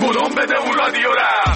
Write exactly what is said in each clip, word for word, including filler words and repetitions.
بلوم بده اون رادیو را.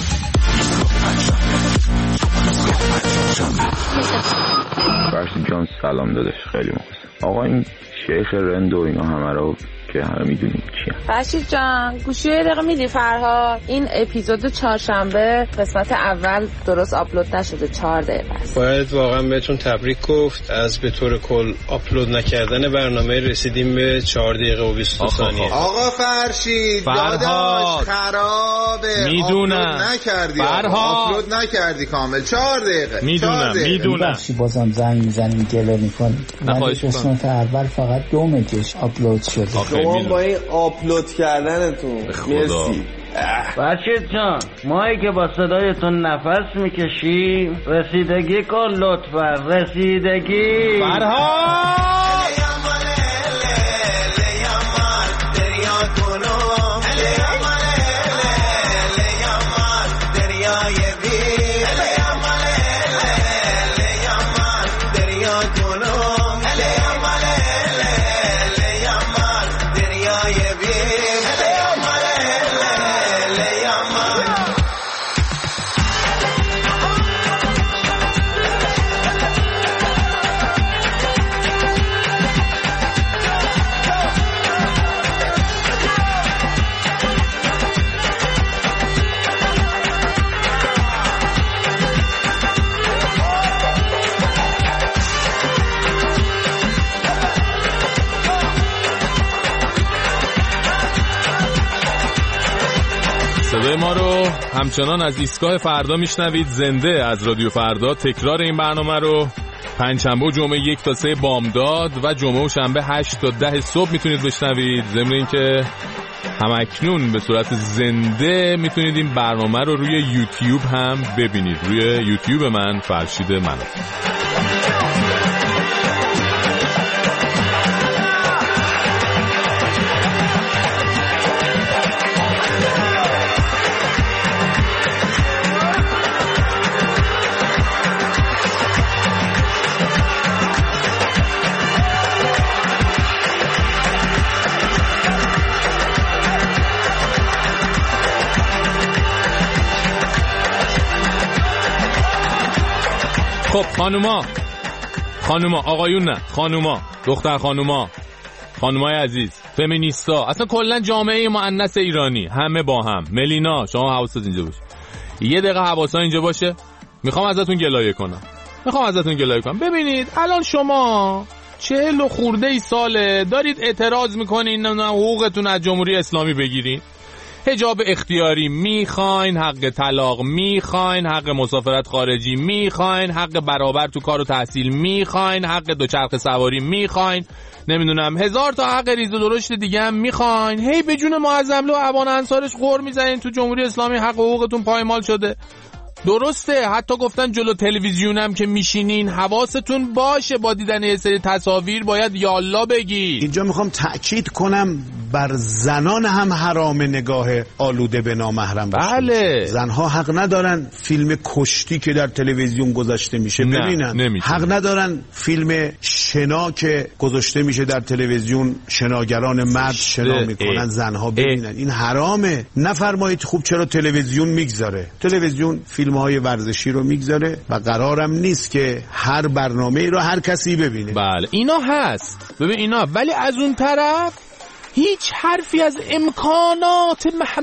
فرشید جان سلام داداش، خیلی مخلصم. آقا این شیخ رند و اینا همه رو که همه میدونیم چیه. فرشید جان گوشی یه دقیقه میدی فرهاد؟ این اپیزود چهارشنبه قسمت اول درست آپلود نشده، چهار دقیقه است. باید واقعا بهتون تبریک گفت، از به طور کل آپلود نکردن برنامه رسیدیم به چهار دقیقه و بیست ثانیه. آقا فرشید داداش خرابه، میدونم نکردی، فرهاد آپلود نکردی کامل، چهار دقیقه. میدونم میدونم بخشی بازم زنگ میزنیم گله میکنیم. من قسمت اول فقط دو مگش آپلود شده. شما با این آپلود کردنتون مرسی. فرشید جان مایی که با صدایتون نفس میکشیم رسیدگی کن لطفا، رسیدگی. فرهاد ما رو همچنان از ایستگاه فردا میشنوید، زنده از رادیو فردا. تکرار این برنامه رو پنجشنبه و جمعه یک تا سه بامداد و جمعه و شنبه هشت تا ده صبح میتونید بشنوید. ضمن اینکه همکنون به صورت زنده میتونید این برنامه رو روی یوتیوب هم ببینید، روی یوتیوب من فرشید منو. خب خانوما خانوما آقایون نه خانوما دختر خانوما خانومای عزیز، فمینیستا، اصلا کلا جامعه مؤنث ایرانی همه با هم. ملینا شما حواست اینجا باشه، یه دقیقه حواسا اینجا باشه. میخوام ازتون گلایه کنم میخوام ازتون گلایه کنم ببینید الان شما چهل و خورده ای ساله دارید اعتراض میکنین حقوقتون از جمهوری اسلامی بگیرین. حجاب اختیاری میخواین، حق طلاق میخواین، حق مسافرت خارجی میخواین، حق برابر تو کار و تحصیل میخواین، حق دوچرخه سواری میخواین، نمیدونم هزار تا حق ریز و درشت دیگه هم میخواین. هی به جون معظم لو ابان انصارش غر میزنین تو جمهوری اسلامی حق حقوقتون پایمال شده. درسته، حتی گفتن جلو تلویزیونم که میشینین حواستون باشه با دیدن یه سری تصاویر باید یالا بگی. اینجا میخوام تأکید کنم بر زنان هم حرام نگاه آلوده به نامحرم باشه. بله. زنها حق ندارن فیلم کشتی که در تلویزیون گذاشته میشه ببینن. نمیتونه. حق ندارن فیلم شنا که گذاشته میشه در تلویزیون شناگران مرد شنا میکنن زنها ببینن. این حرامه. نفرمایید خوب چرا تلویزیون میگذاره. تلویزیون فیلم های ورزشی رو میگذاره و قرارم نیست که هر برنامه رو هر کسی ببینه. بله اینا هست، ببین اینا، ولی از اون طرف هیچ حرفی از امکانات محب...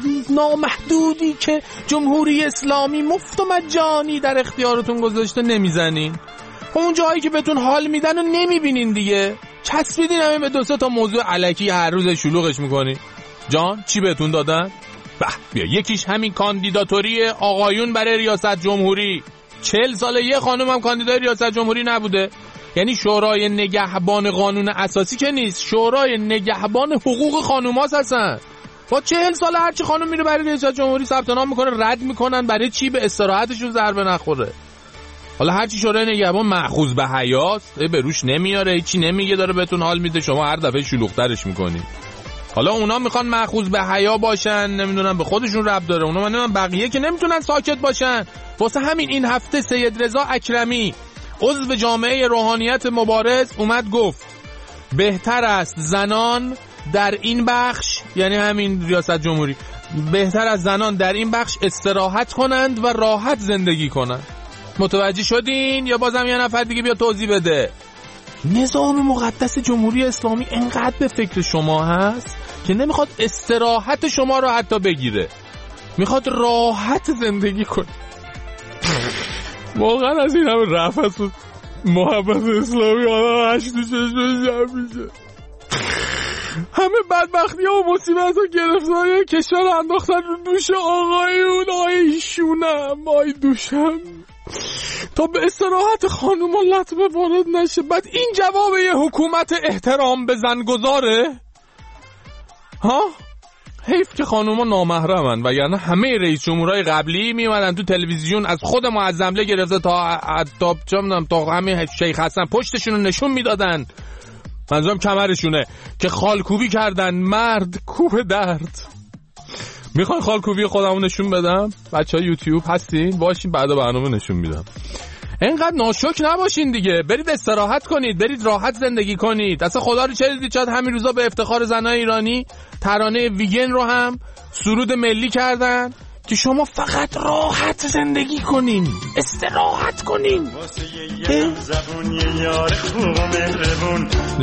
نامحدودی که جمهوری اسلامی مفت و مجانی در اختیارتون گذاشته نمیزنین. اون جایی که بهتون حال میدن و نمیبینین دیگه، چسبیدین همین به دو سه تا موضوع الکی هر روز شلوغش میکنین. جان چی بهتون دادن؟ به بیا یکیش همین کاندیداتوری آقایون برای ریاست جمهوری. چهل ساله یه خانم هم کاندیدای ریاست جمهوری نبوده. یعنی شورای نگهبان قانون اساسی که نیست، شورای نگهبان حقوق خانوماست هستن. با چهل سال هرچی خانم میره برای ریاست جمهوری ثبت نام میکنه، رد میکنن. برای چی؟ به استراحتشون ضربه نخوره. حالا هرچی شورای نگهبان مأخوذ به حیاست، به روش نمیاره، هیچی نمیگه، داره بهتون حال میده، شما هر دفعه شلوغ‌ترش میکنید. حالا اونا میخوان مأخوذ به حیا باشن، نمیدونم به خودشون ربط داره، اونا من بقیه که نمیتونن ساکت باشن. واسه همین این هفته سید رضا اکرمی عضو جامعه روحانیت مبارز اومد گفت بهتر است زنان در این بخش، یعنی همین ریاست جمهوری، بهتر از زنان در این بخش استراحت کنند و راحت زندگی کنند. متوجه شدین یا بازم یه نفر دیگه بیا توضیح بده؟ نظام مقدس جمهوری اسلامی انقدر به فکر شما هست که نمیخواد استراحت شما رو حتی بگیره، میخواد راحت زندگی کنه. واقعا از این همه رفت و محبت اسلامی آدم هشت و چشمش جمع میشه. همه بدبختی ها و مصیبت ها گرفتاری کشور انداختن رو دوش آقایون. آی شونم، آی دوشم، تا به استراحت خانوم و لطمه وارد نشه. بعد این جواب یه حکومت احترام به زن گذاره؟ ها؟ حیف که خانوما نامحرمن، وگرنه همه رئیس جمهورهای قبلی میومدن تو تلویزیون از خود معظمله گرفته تا تا چم تا همین شیخ حسن پشتشون رو نشون میدادن، منظورم کمرشونه، که خالکوبی کردن. مرد کوه درد. میخوان خالکوبی خودمون نشون بدم؟ بچهای یوتیوب هستین؟ باشین بعدا برنامه نشون میدم. اینقدر ناشکر نباشین دیگه، برید استراحت کنید، برید راحت زندگی کنید. اصلا خدا رو چه دیدید؟ شاید همین روزا به افتخار زنای ایرانی ترانه ویگن رو هم سرود ملی کردن که شما فقط راحت زندگی کنین، استراحت کنین. زبون یه یار خوب و مهربون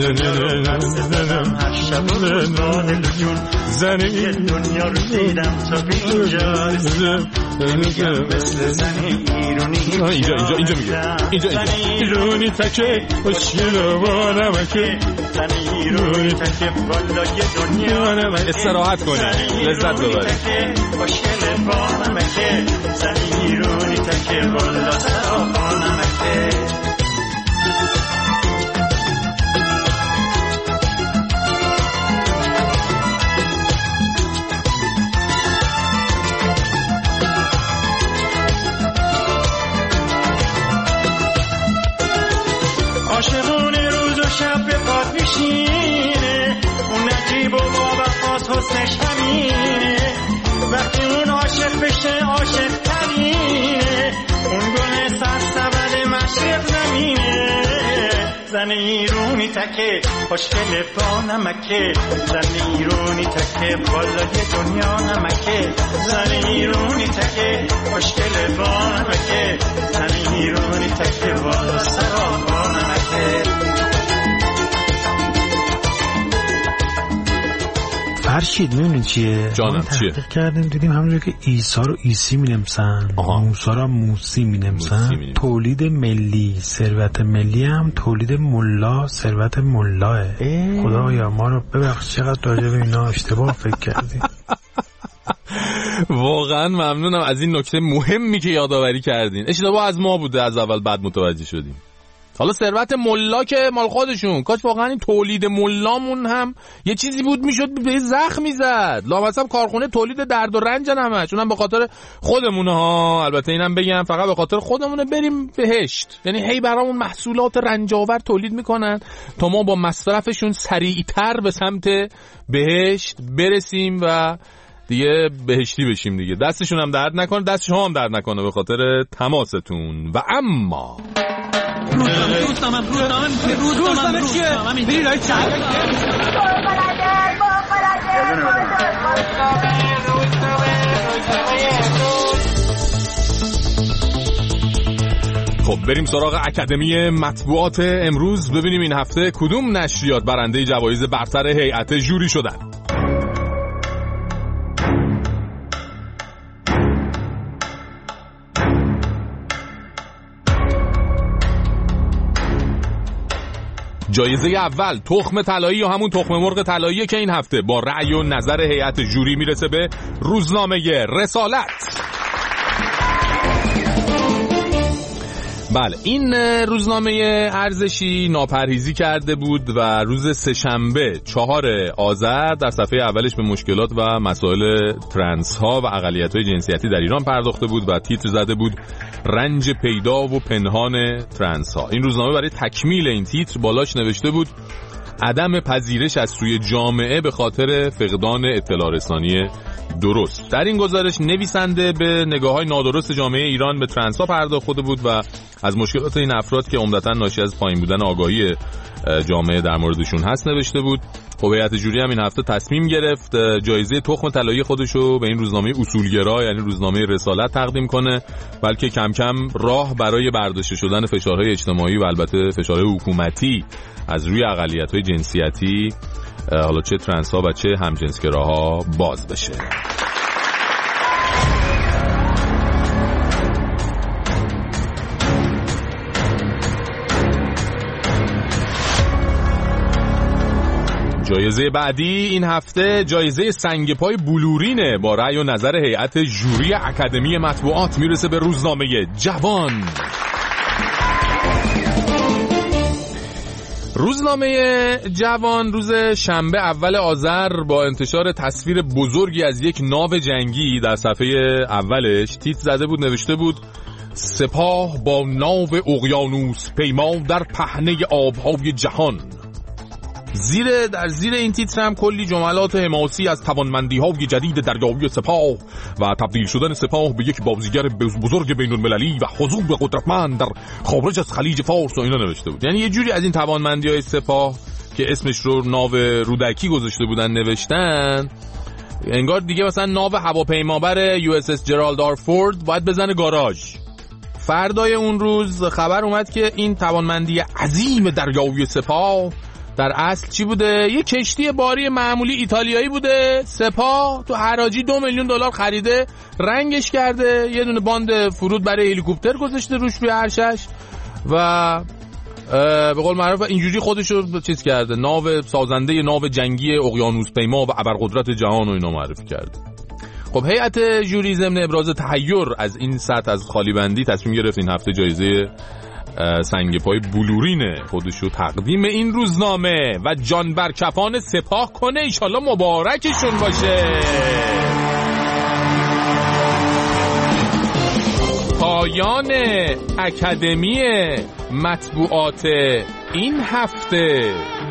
هر شب و روز با دلجون زنی دنیا رو دیدم تا بینجا میگم مثل زن ایرونی. اینجا اینجا اینجا میگه اینجا زن ایرونی تکه خوشگل با نمکه، زن ایرونی تکه بالای دنیا نمکه. استراحت کنین، لذت ببرید. خوشگل با نمکه، زن ایرونی تکه بالا سرا با نمکه. عاشقونه روز و شب به پاد میشینه، اون نجیب و با وفاس حسنش همینه. وقتی اون عاشق بشه عاشق ترینه، اون گل سر سبد مشرق زمینه. زن ایرونی تکه خوشگل با نمکه، زن ایرونی تکه بالای دنیا نمکه. زن ایرونی تکه خوشگل با نمکه، زن ایرونی تکه بالا سرا با نمکه. فرشید می‌بینید چیه؟ جانم چیه؟ تحقیق کردیم دیدیم همونجور که عیسی رو عیسی می‌نویسن، موسی رو موسی می‌نویسن، تولید ملی ثروت ملی هم تولید ملا ثروت ملاه. خدایا ما رو ببخش چقدر راجع به اینا اشتباه فکر کردیم. واقعا ممنونم از این نکته مهمی که یادآوری کردین. اشتباه از ما بوده، از اول بعد متوجه شدیم. حالا ثروت ملا که مال خودشون، کاش واقعا این تولید ملامون هم یه چیزی بود میشد به زخم میزد. لامصب کارخونه تولید درد و رنجن همه، چون هم به خاطر خودمونه ها. البته اینم بگم فقط به خاطر خودمونه بریم بهشت، یعنی هی برامون محصولات رنجاور تولید میکنن تا ما با مصرفشون سریعتر به سمت بهشت برسیم و دیگه بهشتی بشیم دیگه. دستشون هم درد نکنه، دست شما هم درد نکنه به خاطر تماستون. و اما روزنامه روزنامه روزنامه روزنامه چیه؟ بری لای چند خب بریم سراغ اکادمی مطبوعات امروز، ببینیم این هفته کدوم نشریات برنده جوایز برتر هیئت ژوری شدن. جایزه اول تخم طلایی یا همون تخم مرغ طلایی که این هفته با رأی و نظر هیئت ژوری میرسه به روزنامه رسالت. بله، این روزنامه ارزشی ناپرهیزی کرده بود و روز سه‌شنبه چهار آذر در صفحه اولش به مشکلات و مسائل ترنس ها و اقلیت های جنسیتی در ایران پرداخته بود و تیتر زده بود رنج پیدا و پنهان ترنس ها. این روزنامه برای تکمیل این تیتر بالاش نوشته بود عدم پذیرش از سوی جامعه به خاطر فقدان اطلاع رسانی درست. در این گزارش نویسنده به نگاه‌های نادرست جامعه ایران به ترنس ها پرداخته بود و از مشکلات این افراد که عمدتاً ناشی از پایین بودن آگاهی جامعه در موردشون هست نوشته بود. خب هیئت جوری هم این هفته تصمیم گرفت جایزه تخم طلایی خودشو به این روزنامه اصولگرا یعنی روزنامه رسالت تقدیم کنه، بلکه کم کم راه برای برداشته شدن فشارهای اجتماعی و البته فشارهای حکومتی از روی اقلیت‌های جنسیتی، حالا چه ترنس‌ها و چه همجنسگراها، باز بشه. جایزه بعدی این هفته جایزه سنگ پای بلورینه. با رأی و نظر هیئت ژوری اکادمی مطبوعات میرسه به روزنامه جوان. روزنامه جوان روز شنبه اول آذر با انتشار تصویر بزرگی از یک ناو جنگی در صفحه اولش تیتر زده بود، نوشته بود سپاه با ناو اقیانوس پیما در پهنه آبهای جهان. زیر در زیر این تیتر هم کلی جملات حماسی از توانمندی‌های جدید دریایی سپاه و تبدیل شدن سپاه به یک بازیگر بزرگ بین‌المللی و حضور قدرتمند در خارج از خلیج فارس و اینا نوشته بود. یعنی یه جوری از این توانمندی‌های سپاه که اسمش رو ناو رودکی گذاشته بودن نوشتن، انگار دیگه مثلا ناو هواپیمابر یو اس اس جرالد آر فورد باید بزنه گاراژ. فردای اون روز خبر اومد که این توانمندی عظیم دریایی سپاه در اصل چی بوده؟ یه کشتی باری معمولی ایتالیایی بوده. سپاه تو حراجی دو میلیون دلار خریده، رنگش کرده، یه دونه باند فرود برای هلیکوپتر گذاشته روش روی عرشش و به قول معروف اینجوری خودش رو چیز کرده، ناو سازنده ناو جنگی اقیانوس پیما و ابرقدرت جهان و اینا معرفی کرده. خب هیئت جوری ضمن ابراز تحیر از این سطح از خالی بندی تصمیم گرفت این هفته جایزه سنگ پای بلورین خودشو تقدیم این روزنامه و جان بر کفان سپاه کنه. ایشالله مبارکشون باشه. پایان اکادمی مطبوعات این هفته.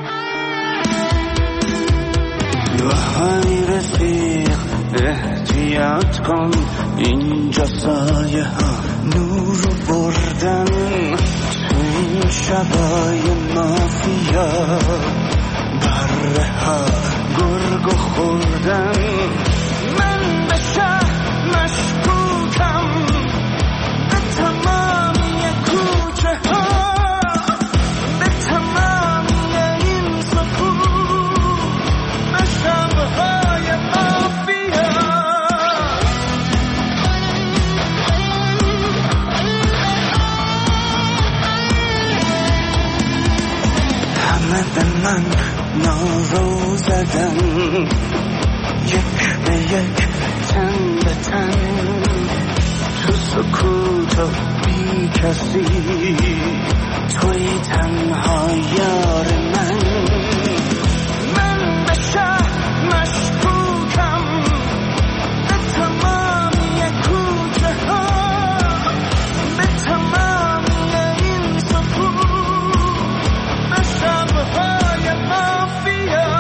وای رفیق احتیاط کن، اینجا سایه ها نور بردن، تو این شبای مافیا بره ها گرگ خوردن. من به شهر مشکوکم، به تمامی کوچه ها، به تمامی این سکوت، به شبهای مافیا. همه به من نارو زدن، یک به یک تن به تن، تو سکوت و بی کسی، توی تنها یار من. من به شهر مشکوکم، به تمامی کوچه ها، به تمامی این سکوت، به شبهای مافیا.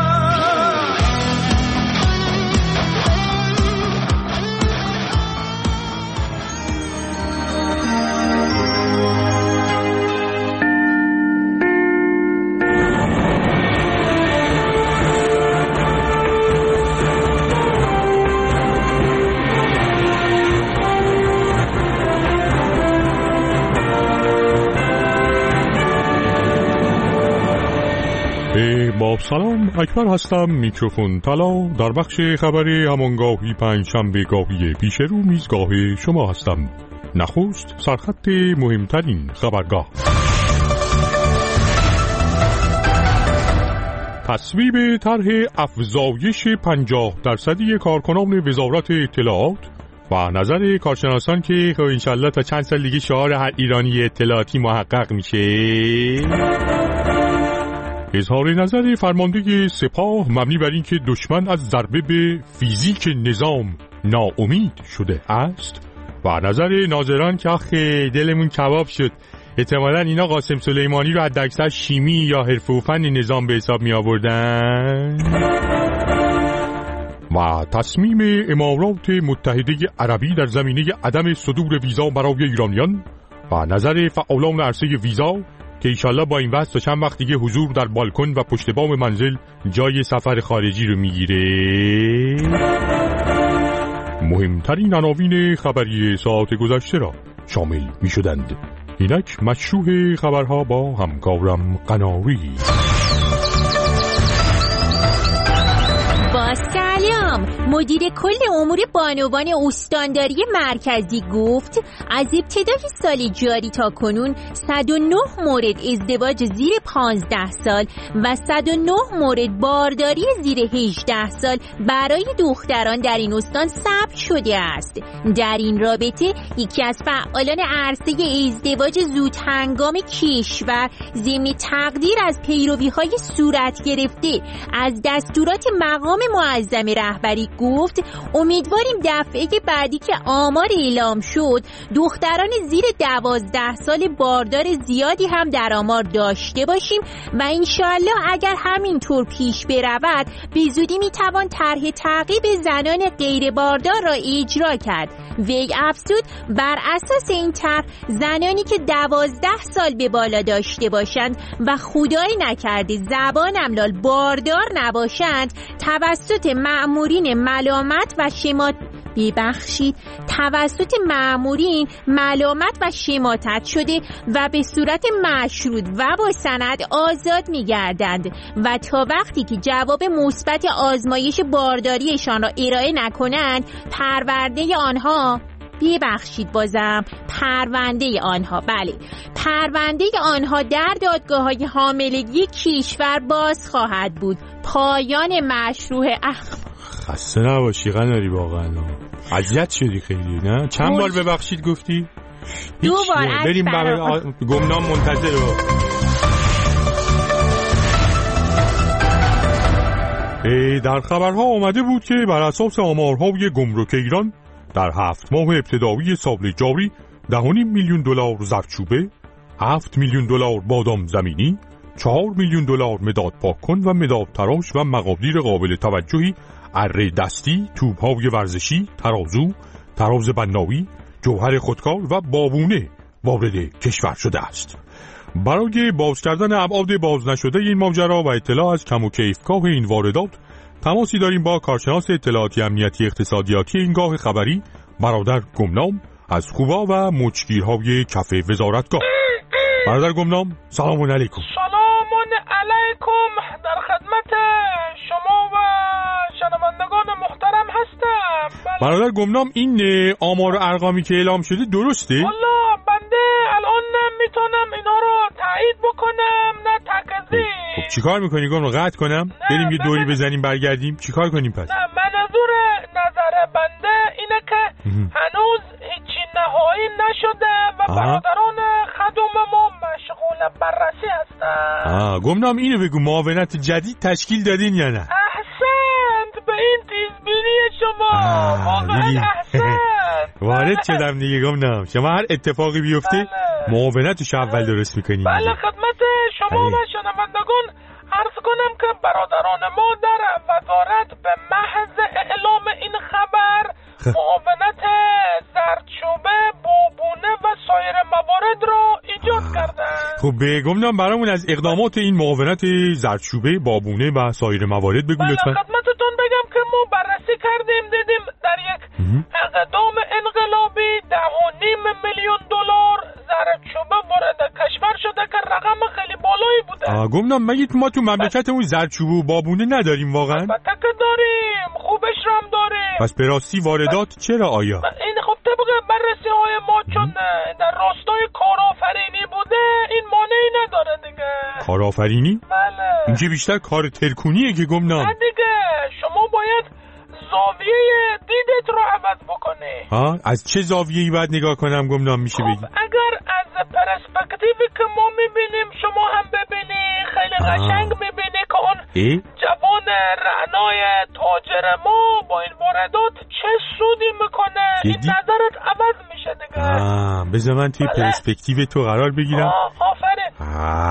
با سلام، اکبر هستم. میکروفون طلا. در بخش خبری همانگاهی پنج شنبه گاهی پیش رو میزگاه شما هستم. نخست سرخط مهمترین خبرگاه. تصویب طرح افزایش پنجاه درصدی کارکنان وزارت اطلاعات و نظر کارشناسان که خب انشالله تا چند سال دیگه شعار هر ایرانی اطلاعاتی محقق میشه. اظهار نظر فرمانده سپاه مبنی بر اینکه دشمن از ضربه به فیزیک نظام ناامید شده است و نظر ناظران که آخه دلمون کباب شد، احتمالاً اینا قاسم سلیمانی رو حداکثر شیمی یا حرفه و فن نظام به حساب می آوردن. و تصمیم امارات متحده عربی در زمینه عدم صدور ویزا برای ایرانیان و نظر فعالان عرصه ویزا که ایشالله با این وضع تا چند وقت دیگه حضور در بالکن و پشت بام منزل جای سفر خارجی رو میگیره. مهمترین عناوین خبری ساعت گذشته را شامل میشدند. اینک مشروع خبرها با همکارم قناری. با سلام. مدیر کل امور بانوان استانداری مرکزی گفت از ابتدای سال جاری تا کنون صد و نه مورد ازدواج زیر پانزده سال و صد و نه مورد بارداری زیر هجده سال برای دختران در این استان ثبت شده است. در این رابطه یکی از فعالان عرصه ازدواج زود هنگام کشور ضمن تقدیر از پیروی‌های صورت گرفته از دستورات مقام معظم رهبری گفت امیدواریم دفعه بعدی که آمار اعلام شد دختران زیر دوازده سال باردار زیادی هم در آمار داشته باشیم و انشالله اگر همینطور پیش برود به زودی میتوان طرح تعقیب زنان غیر باردار را اجرا کرد. وی افزود بر اساس این طرح زنانی که دوازده سال به بالا داشته باشند و خدای نکرده زبان املال باردار نباشند توسط مأمورین ملامت و شمات ببخشید توسط مأمورین ملامت و شماتت شده و به صورت مشروط و با سند آزاد می‌گردند و تا وقتی که جواب مثبت آزمایش بارداریشان را ارائه نکنند پرونده آنها ببخشید بازم پرونده آنها بله پرونده آنها در دادگاه‌های حاملگی کشور باز خواهد بود. پایان مشروع اخ خسته نباشی قناری واقعا اذیت شدی خیلی نه چند بار ببخشید گفتی دو بار بریم برای گمنام منتظر در خبرها آمده بود که بر اساس آمارهای گمرک ایران در هفت ماه ابتدایی سال جاری ده و نیم میلیون دلار زردچوبه، هفت میلیون دلار بادام زمینی، چهار میلیون دلار مداد پاک کن و مداد تراش و مقادیر قابل توجهی اره دستی، توپ‌های ورزشی، ترازو، تراز بنایی، جوهر خودکار و بابونه وارد کشور شده است. برای باز کردن ابعاد باز نشده این ماجرا و اطلاع از کم و کیفگاه این واردات تماسی داریم با کارشناس اطلاعاتی امنیتی اقتصادیاتی این گاه خبری برادر گمنام از خوبا و مچگیرهای کف وزارتگاه. برادر گمنام سلام علیکم. سلام علیکم، در خدمت شما و شنوندگان محترم هستم. برادر گمنام این آمار و ارقامی که اعلام شده درسته؟ والله بنده الان نمیتونم اینا رو تایید بکنم نه تکذیب. خب چیکار میکنی گم رو قطع کنم؟ بریم یه دوری بزنیم برگردیم چیکار کنیم پس؟ نه منظور نظر بنده اینه که هنوز هیچی نهایی نشده و آه. برادران خدوم ما مشغول بررسی هستن. آه گمنام اینو بگو معاونت جدید تشکیل دادین یا نه؟ احسنت به این تیزبینی شما واقعا احسنت. وارد شدم دیگه گمنام. شما هر اتفاقی بیفته بله. معاونتش اول درست میکنین. بله خدمت شما و شنوندگان عرض کنم که برادران ما در وزارت به محض اعلام این خبر معاونت زردچوبه، بابونه و سایر موارد را ایجاد کردن. خب به گمنام برامون از اقدامات این معاونت زردچوبه، بابونه و سایر موارد بگو لطفا. بله خدمتتون بگم که ما بررسی کردیم دیدیم در یک اقدام انقلابی ده و نیم میلیون دلار زردچوبه وارد کشور شده که رقم خیلی بالایی بوده. آه گمنام مگه ما تو مملکتمون زردچوبه و بابونه نداریم واقعا؟ البته که داریم، خوبش رو هم داریم. پس به راستی واردات چرا آیا؟ این خب طبق بررسی های ما چون در راستای کارآفرینی بوده این مانعی نداره دیگه. کارآفرینی؟ بله. این که بیشتر کار ترکونیه که گمنام. نه دیگه شما باید زاویه دیدت رو عوض بکنی. ها از چه زاویه‌ای باید نگاه کنم گمنام میشه بگی؟ خب اگر از پرسپکتیوی که ما میبینیم شما هم ببینی خیلی قشنگ میبینی که اون ای؟ جوان رعنای تاجر ما با این واردات چه سودی میکنه. این نظرت عوض میشه دیگه. آه بذار من توی بله. پرسپکتیو تو قرار بگیرم. آفرین.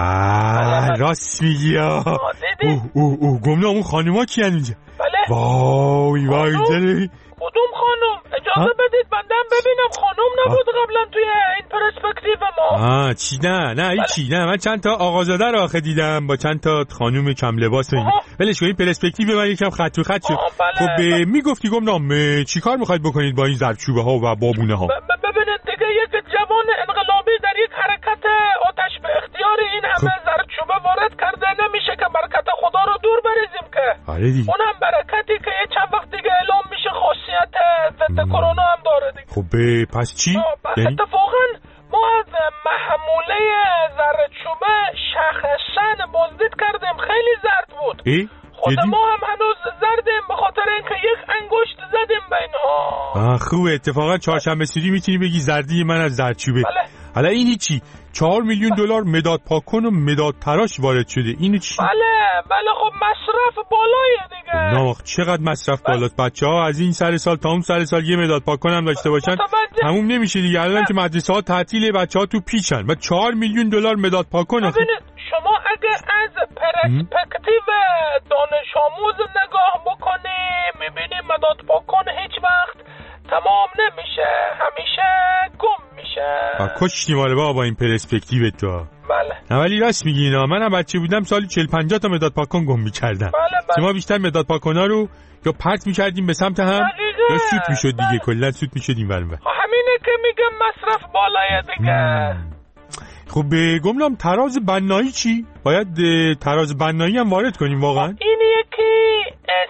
آه راست میگی. اوه اوه اوه گمنام اون خانوما کیان اینجا؟ بله. وای وای کدوم خانم اجازه بدید بندم ببینم خانم نبود قبلا توی این پرسپکتیو ما. آه چی نه نه هیچی نه من چند تا آقازاده رو آخه دیدم با چند تا خانم کم لباس و این ولش کن. این پرسپکتیو من یکم خط تو خط شد. خب میگفتی گمنام چیکار میخواید بکنید با این زردچوبه ها و بابونه ها؟ ببینید دیگه یک جوان انقلابی در یک حرکت آتش به اختیار این همه زردچوبه وارد کرده نمیشه که برکت خدا رو دور بریزیم که. اونم برکتی که یه چند وقت دیگه اعلام میشه خاصیت ضد کرونا هم داره دیگه. خب پس چی؟ یعنی اتفاقا ما از محموله زردچوبه شخصا بازدید کردیم خیلی زرد بود. خود ما هم هنوز زردیم به خاطر اینکه یک انگشت زدیم به اینها. آه خوبه. اتفاقا چهارشنبه سوری میتونی بگی زردی من از زردچوبه. بله. حالا این چی؟ چهار میلیون دلار مداد پاکن و مداد تراش وارد شده. اینو چی؟ بله بله خب مصرف بالایه دیگه. نه چقدر مصرف بالاست. بچه‌ها از این سر سال تا اون سر سال یه مداد پاکن هم داشته باشن تموم نمیشه دیگه. الان که مدرسه‌ها تعطیله بچه‌ها تو پیچن و چهار میلیون دلار مداد پاکن. ببینید شما اگه از پرسپکتیو دانش آموز نگاه بکنی میبینی مداد پاکن هیچ وقت تمام نمیشه، همیشه گم میشه. کشتی ماله با با این پرسپکتیو تو. بله. نه ولی راست میگی اینا. منم بچه بودم سالی چهل پنجاه تا مداد پاکن گم میکردم. بله بله. شما بیشتر مداد پاکنا رو یا پرت میکردیم به سمت هم دقیقه. یا سوت میشد دیگه. بله. کلا سوت میشد این ورم. همینه که میگم مصرف بالایه دیگه. خب گمنام تراز بنایی چی؟ باید تراز بنایی هم وارد کنیم واقعا؟ این یکی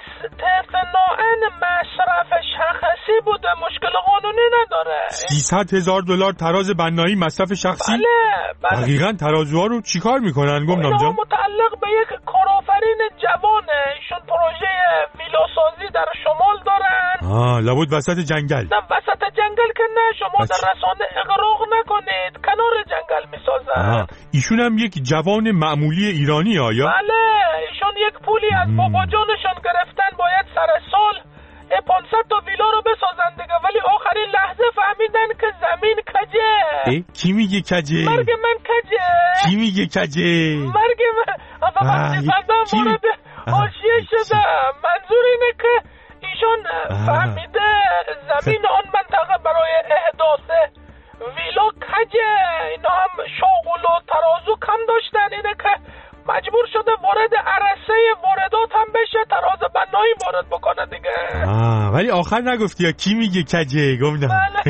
استثناءً مصرف شخصی بوده، مشکل قانونی نداره. سیصد هزار دلار تراز بنایی مصرف شخصی؟ بله بله. دقیقاً ترازوها رو چیکار میکنن گمنام جان؟ متعلق به یک کارآفرین جوانه. ایشون پروژه ویلاسازی در شمال دارن. آه لابد وسط جنگل. نه وسط جنگل که نه. شما در رسانه اغراق نکنید، کنار جنگل میسازن. ایشون هم یک جوان معمولی ایرانی آیا؟ بله ایشون یک پولی از بابا جانشون گرفتن باید سر سال پانصد تا ویلا رو بسازن دیگه، ولی آخرین لحظه فهمیدن که زمین کجه. کی میگه کجه؟ مرگ من کجه. کی میگه کجه؟ مرگ من. وقتی بندم وارد حاشیه شده. منظور اینه که ایشون فهمیده زمین آن منطقه برای احداث ویلا کجه. اینا هم شغل و ترازو کم داشتن، اینه که مجبور شده وارد عرصه واردات هم بشه، تراز بنایی وارد بکنه دیگه. آه ولی آخر نگفتی یا کی میگه کجه گفتم.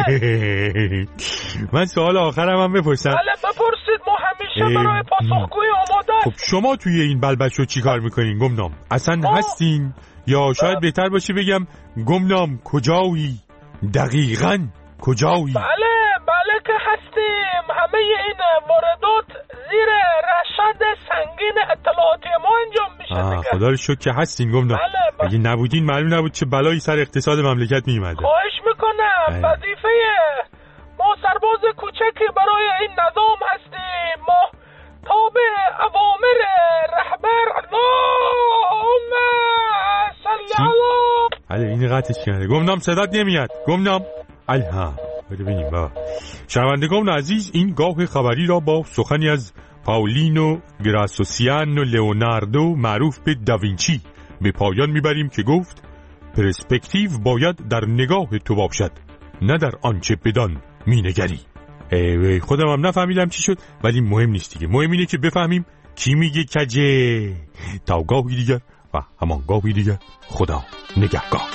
بله. من سوال آخرم هم بپرسم. بله بپرسید، ما همیشه برای پاسخگویی آماده. خب شما توی این بلبشو چی کار میکنین گمنام؟ اصلا ما... هستین یا شاید بهتر باشه بگم گمنام کجایی؟ دقیقاً کجایی؟ بله بله که هستیم. همه این واردات زیر رصد سنگین اطلاعاتی ما انجام میشه دیگه. خدا رو شکر که هستین گمنام. بله بله. اگه نبودین معلوم نبود چه بلایی سر اقتصاد مملکت میومده. خواهش میکنم. وظیفه ما سرباز کوچکی برای این نظام هستیم. ما تابع اوامر رهبر. اللهم صل علی. علی این قطعش کرده گمنام. صدات نمیاد گمنام. الها ببینیم با شنوندگان عزیز، این گاه خبری را با سخنی از پاولینو گراسوسیانو لئوناردو معروف به داوینچی به پایان میبریم که گفت پرسپکتیو باید در نگاه تو باشد نه در آنچه بدان مینگری. خودم هم نفهمیدم چی شد ولی مهم نیست دیگه. مهم اینه که بفهمیم کی میگه کجه. تا گاهی دیگر و همان گاهی دیگر خدا نگهدار.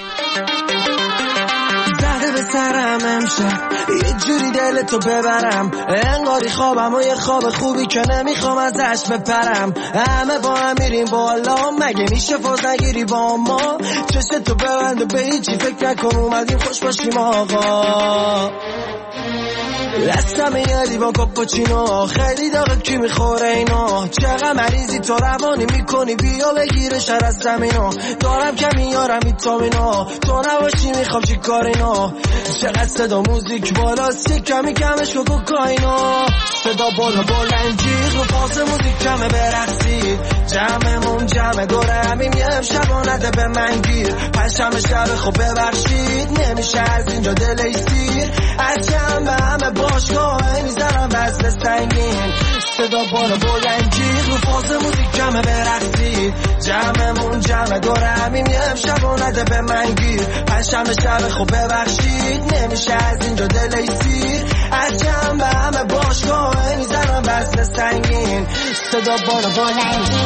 زده به سرم امشب یه جوری دلتو ببرم، انگاری خوابم و یه خواب خوبی که نمیخوام ازش بپرم. همه با هم میریم بالا، مگه میشه فاز نگیری با ما؟ چشتو ببند و به هیچی فکر نکن، اومدیم خوش باشیم آقا. دستم یادی با کاپوچینو، خیلی داغه کی میخوره اینا. چقدر مریضی تو روانی میکنی، بیا بگیره شر از زمینو. دارم که میارم ویتامینا، تو نباشی میخوام چی کار اینا. چقدر صدا موزیک بالا، سی کمی کمش و کوکائینا. صدا بالا بلند جیغ رو پاس موزیک کمه برقصید. جمعمون جمع دوره همیم یه امشب نده به من گیر. پنجشنبه شب خب ببخشید، نمیشه از اینجا دل ایستیر. از جمع همه باشگاه میذارم وزن سنگین. صدا بالا بلنگی رو فاز موزیک کمه برقصید جمعمون جمع دور همین یه امشب و نده به من گیر پنجشنبه شب خوب ببخشید نمیشه از اینجا دلی سیر از جمع به همه باشگاه میزنم وزن سنگین صدا بالا بلنگی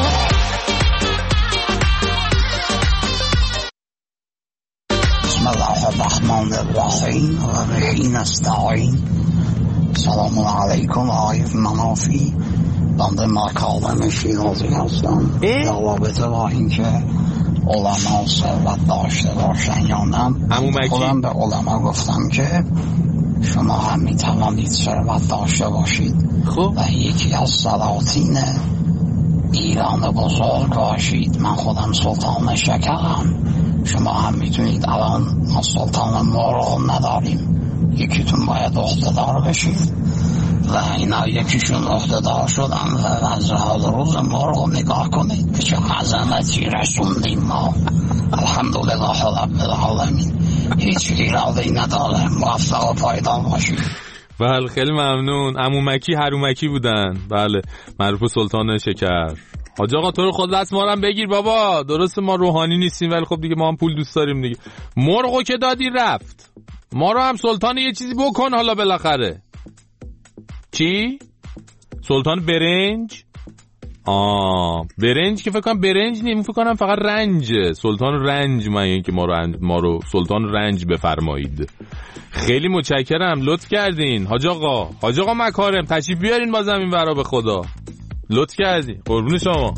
بسم الله الرحمن الرحیم و به نستعین. سلام علیکم آقای منافی، بنده مکالم شیرازی هستم در رابطه با اینکه علما ثروت داشته باشن یا نه. خودم به علما گفتم که شما هم میتوانید ثروت داشته باشید و یکی از سلاطین ایران بزرگ باشید. من خودم سلطان شکرم، شما هم میتونید. الان ما سلطان مرغ نداریم، یکیتون باید عهده‌دار بشید و اینا یکیشون عهده‌دار شدن و از حال روز مرغ نگاه کنید که چه عظمتی رسوندیم ما. الحمدلله رب العالمین، هیچ ایرادی نداره. موفق و پایدار باشید. بله خیلی ممنون. عمومکی هرومکی بودن، بله معروف سلطان شکر. حاج آقا تو رو خود دست ما رو هم بگیر بابا. درسته ما روحانی نیستیم ولی خب دیگه ما هم پول دوست داریم دیگه. مرغو که دادی رفت، ما رو هم سلطان یه چیزی بکن حالا بالاخره. چی؟ سلطان برنج؟ آه برنج که فکر کنم برنج نیم، فکر کنم فقط رنجه. سلطان رنج من این که ما رو, ما رو سلطان رنج بفرمایید. خیلی متشکرم، لطف کردین حاج آقا. حاج آقا مکارم تشریف بیارین بازم این ورا به خدا، لطف کردین، قربون شما.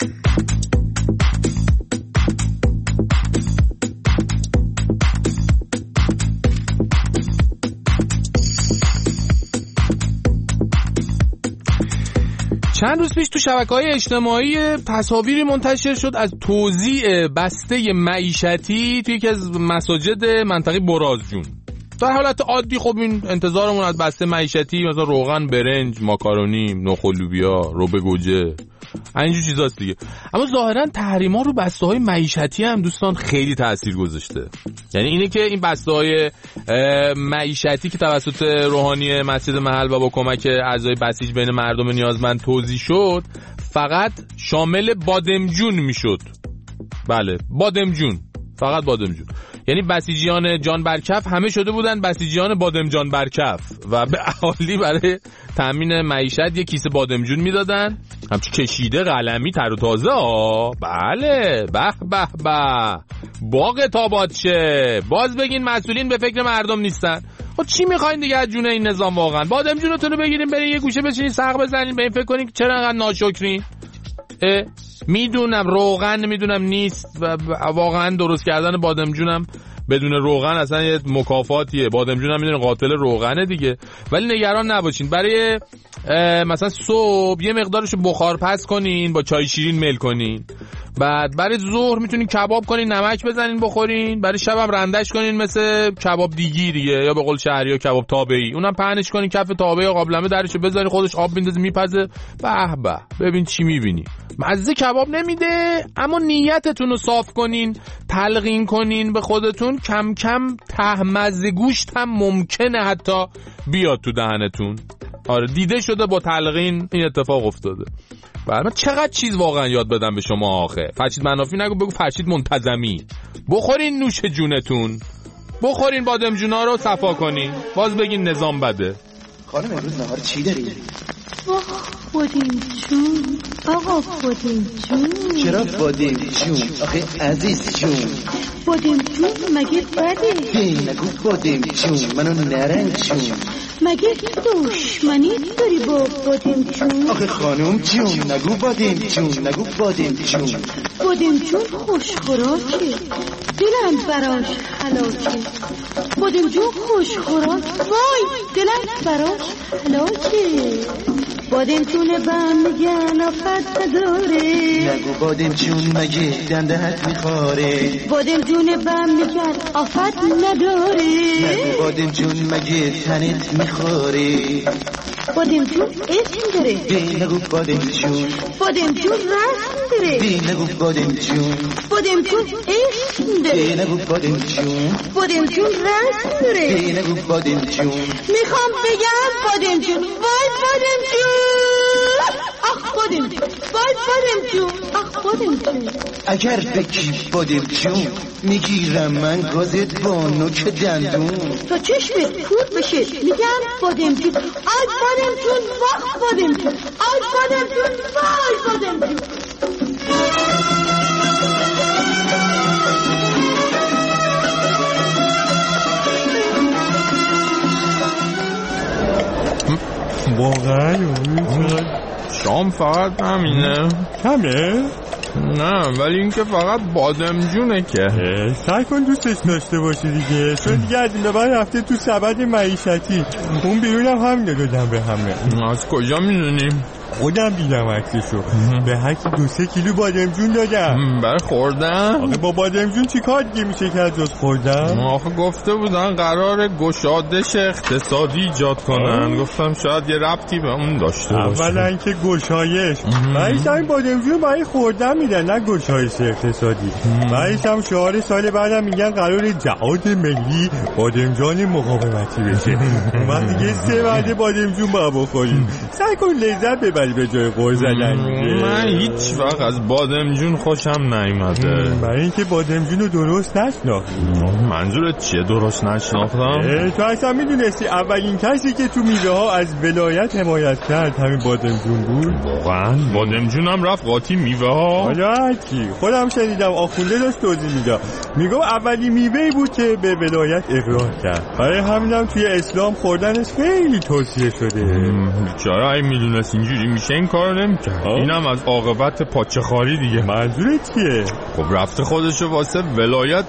چند روز پیش تو شبکه‌های اجتماعی تصاویری منتشر شد از توزیع بسته معیشتی توی یکی از مساجد منطقه برازجون. در حالت عادی خب این انتظارمون از بسته معیشتی مثلا روغن، برنج، ماکارونی، نخل لوبیا، روبه گوجه، اینجور چیزاست دیگه. اما ظاهرا تحریما رو بسته‌های معیشتی هم دوستان خیلی تاثیر گذاشته. یعنی اینه که این بسته‌های معیشتی که توسط روحانی مسجد محل و با کمک اعضای بسیج بین مردم نیازمند توزیع شد فقط شامل بادمجون میشد. بله بادمجون، فقط بادمجون. یعنی بسیجیان جان برکف همه شده بودن بسیجیان بادمجان برکف و به اهالی برای تامین معیشت یک کیسه بادمجون میدادن، همچی کشیده قلمی تر و تازه. ها بله به به به باغ تاباد شه. باز بگین مسئولین به فکر مردم نیستن. خب چی میخواین دیگه از جون این نظام؟ واقعا بادمجونتون رو بگیرین برین یه گوشه بشینین سق بزنین به این فکر کنین که چرا انقدر ناشکرین. میدونم روغن میدونم نیست و واقعا درست کردن بادمجونم بدون روغن اصلا یه مکافاتیه. بادمجون هم میدونین قاتل روغنه دیگه. ولی نگران نباشین، برای مثلا صبح یه مقدارشو بخار پس کنین با چای شیرین میل کنین، بعد برای ظهر میتونین کباب کنین نمک بزنین بخورین، برای شب هم رندش کنین مثل کباب دیگی دیگه، یا به قول شهری‌ها کباب تابعی، اونم پهنش کنین کف تابه یا قابلمه درشو بذارین خودش آب میندازه میپزه. به به ببین چی میبینی. مزه کباب نمیده اما نیتتون رو صاف کنین، تلقین کنین به خودتون، کم کم ته مزه گوشت هم ممکنه حتی بیاد تو دهنتون. آره دیده شده با تلقین این اتفاق افتاده. برام چقدر چیز واقعا یاد بدم به شما آخه. فرشید منافی نگو، بگو فرشید منتظمی. بخورین نوش جونتون، بخورین بادمجونا رو صفا کنین، باز بگین نظام بده. خانم امروز نهار چی داری؟ بادمجون آقا، بادمجون. چرا بادمجون آخه عزیز جون؟ بادمجون مگه بده؟ هی نگو بادمجون، منو نرنجون. مگه دشمنی داری با بادمجون؟ آخه خانم جون نگو بادمجون، نگو بادمجون. بادمجون خوشخوراکه، دلم براش حلاکه. بادمجون خوشخوراک، وای دلم براش حلاکه. بادمجون بهم میگن آفت نداره، نگو بادمجون مگه دندهت میخواره. بادمجون بهم میگن آفت نداره، نگو بادمجون مگه تنت میخوره. بادمجون اسم داره، بی نگو بادمجون. بادمجون رسم داره، بی نگو بادمجون. بادمجون اسم داره، بی نگو بادمجون. بادمجون رسم داره، بی نگو بادمجون. میخوام بگم بادمجون، وای بادمجون. آخ بادم وای بادم جون آخ بادم جون اگر بگی بادم جون میگیرم من گازت با نوک دندون تا چشمت کور بشه میگم بادم جون آی بادم جون واخ بادم جون آی بادم جون وای بادم جون واقعا شام فقط همینه کمه؟ نه ولی اینکه فقط بادمجونه که سعی کن دوستش داشته باشی دیگه چون دیگه از این به بعد رفته تو سبد معیشتی اون بیرونم همینه دادم به همه. از کجا میدونیم؟ خودم دیدم عکسشو به هر کی دو سه کیلو بادمجون دادم. برای خوردن؟ آخه با بادمجون چی کار دیگه میشه که از جز خوردن؟ آخه گفته بودن قرار گشادش اقتصادی ایجاد کنن. گفتم شاید یه ربطی به اون داشته باشه. اولا که گشایش بعدش هم بادمجون برای خوردن میدن نه گشایش اقتصادی. بعدش هم شعار سال بعدم میگن قرار جهاد ملی بادمجان مقاومتی بشه. من دیگه سه وعده بادمجون با بخوریم. سعی کن لذت ببری به جای قول زدن. من هیچ وقت از بادمجون خوشم نیومده برای اینکه بادمجون رو درست نشناختی. منظورت چیه درست نشناختم؟ تو اصلا میدونستی اولین کسی که تو میوه ها از ولایت حمایت کرد همین بادمجون بود؟ واقعا بادمجون هم رفت قاطی میوه ها؟ حالا چی خودم شنیدم آخونده داشت توضیح میداد میگم اولی میوه‌ای بود که به ولایت اقرار کرد. برای همینم توی اسلام خوردنش خیلی توصیه شده. بیچاره ای میدونست اینجوری میشه این کارو نمی‌کرد. اینم از عاقبت پاچه خاری دیگه. منظورت چیه؟ خب رفته خودشو واسه ولایت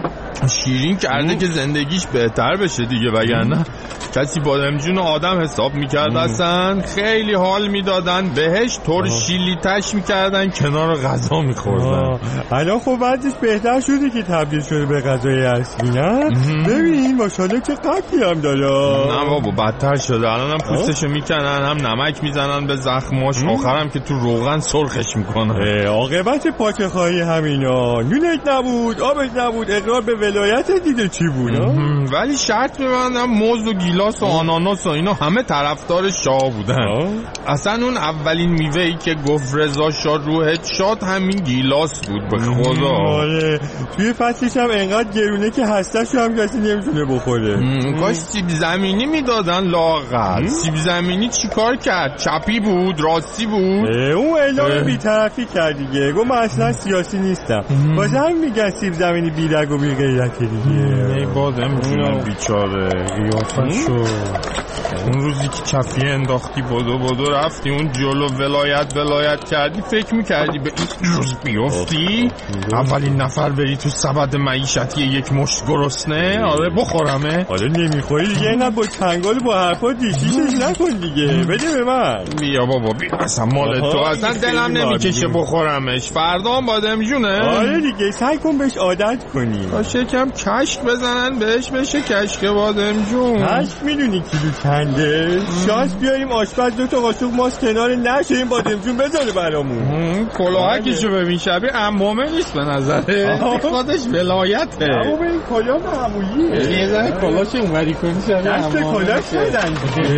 شیرین کرده که زندگیش بهتر بشه دیگه وگرنه کسی بادمجون آدم حساب میکرد اصلا خیلی حال میدادن بهش ترشیلی تش میکردن کنار غذا میخوردن. الان خب بعدش بهتر شده که تبدیل شده به غذای اصلی نه؟ ببین ماشاءالله چه قدی هم داره. نه بابا بدتر شده الان هم پوستشو میکنن هم نمک میزنن به زخماش آخرم که تو روغن سرخش میکنن. عاقبت پاچه خواهی همینا نونت نبود آبت نبود اقرار به ولایت دیده چی بود. ولی شرط میبندم موز و گیلاس و آناناس و اینا همه طرفدار شاه بودن. اصلا اون اولین میوه‌ای که گفت رضا شاه روحت شاد همین گیلاس بود به خدا. آره توی فصلش هم انقدر گرونه که هسته‌شو هم کسی نمیتونه بخوره. کاش سیب زمینی میدادن لاغر. سیب زمینی چیکار کرد؟ چپی بود راستی بود. اون اعلام بی‌طرفی کرد دیگه گفت من اصلا سیاسی نیستم. واسه همین میگن سیب زمینی بی‌رگ و بی‌غیرت دیگه. ای بادمجون بیچاره قیافشو اون روزی که چفیه انداختی بدو بدو رفتی اون جلو ولایت ولایت کردی فکر میکردی به این روز بیفتی اولین نفر بری تو سبد معیشتی یک مشت گرسنه. آره بخورمه. آره نمیخوری دیگه نه با چنگال با حرفا دیشیشش نکن دیگه بده به من. بیا بابا بیا اصلا مال تو اصلا دلم نمیکشه بخورمش. فردا هم بادمجونه. آره دیگه سعی کن بهش عادت کنی باشه یکم کشک بزنن بهش بشه کشک بادمجون. کشک میدونی کیلو چنده؟ شانس بیاریم آشپز دو تا قاشق ماست کنار نشه این بادمجون بذاره برامون. کلاهکشو ببین شبیه عمومه نیست به نظره خودش ولایته. اما به این کلاه معمولیه یه ذره کلاهش اونوری کنی شبیه عمومه کلاهش بدن.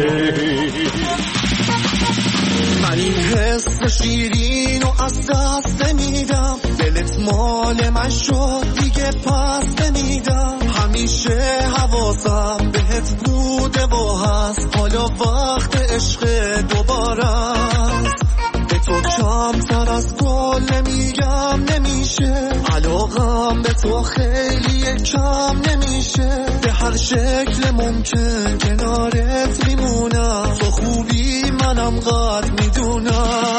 من این حس شیرین و از دست نمیدم دلت مال من شد دیگه پس نمیدم همیشه حواسم بهت بوده و هست حالا وقت عشق دوباره به تو کمتر از گل نمیگم نمیشه علاقم به تو خیلی کم نمیشه به هر شکل ممکن کنارت میمونم تو خوبی منم قد میدونم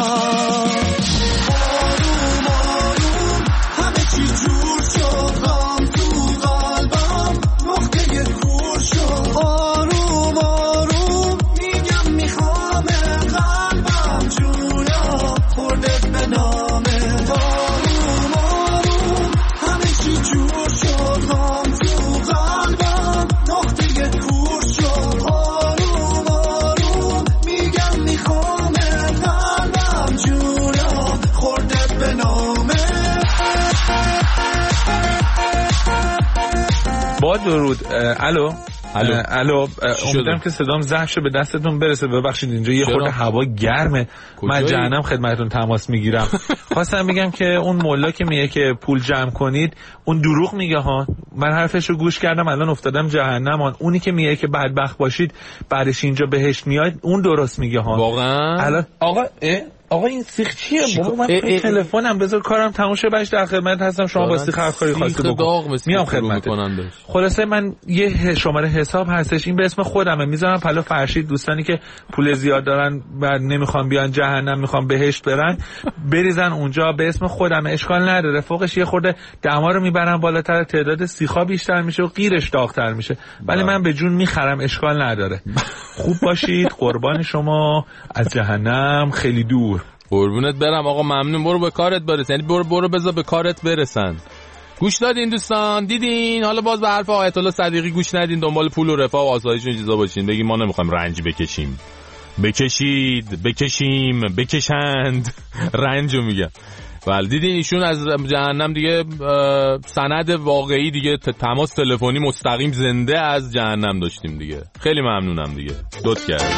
آروم آروم همه چی جور شد غم تو قلبم نقطه کور شد آروم آروم میگم میخوام قلبم جونا خوردت به نامه آروم آروم همه چی جور شد غم تو قلبم نقطه کور شد آروم آروم میگم میخوام قلبم جونا خوردت به نامه. با درود. الو الو الو امیدوارم که صدام ضبط شه به دستتون برسه. ببخشید اینجا یه خورده هوا گرمه، من جهنم خدمتتون تماس میگیرم. خواستم بگم که اون مولا که میگه که پول جمع کنید اون دروغ میگه ها. من حرفش رو گوش کردم الان افتادم جهنم. ها اونی که میگه که بدبخت باشید بعدش اینجا بهشت میاد اون درست میگه ها. واقعا الان آقا آقا این سیخ چیه بابا؟ من تلفنم بذار کارم تموم شه بعدش در خدمت هستم. شما با سیخ هر کاری خواستی بکن میام خدمت. خلاصه من یه شماره حساب هستش این به اسم خودمه میذارم پلو فرشید. دوستانی که پول زیاد دارن بعد نمیخوام بیان جهنم میخوام بهشت برن بریزن اونجا به اسم خودمه، اشکال نداره. فوقش یه خورده دما رو میبرن بالاتر، تعداد سیخا بیشتر میشه و قیرش داغ‌تر میشه، ولی من به جون میخرم، اشکال نداره. خوب باشید، قربان شما، از جهنم خیلی دور. قربونت برم آقا، ممنون. برو به کارت برس، یعنی برو برو بذار به کارت برسن. گوش دادین دوستان؟ دیدین؟ حالا باز به حرف آیت الله صدیقی گوش ندین، دنبال پول و رفاه و آسایش و چیزا باشین، بگین ما نمیخوایم رنج بکشیم. بکشید، بکشیم، بکشند. رنجو میگم. ولی دیدین ایشون از جهنم دیگه سند واقعی دیگه تماس تلفنی مستقیم زنده از جهنم داشتیم دیگه. خیلی ممنونم دیگه. لطف کردید.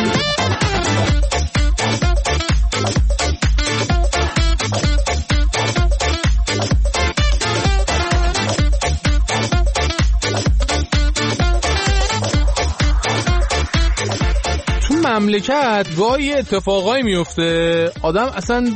مملکت گاهی اتفاقایی میفته آدم اصلا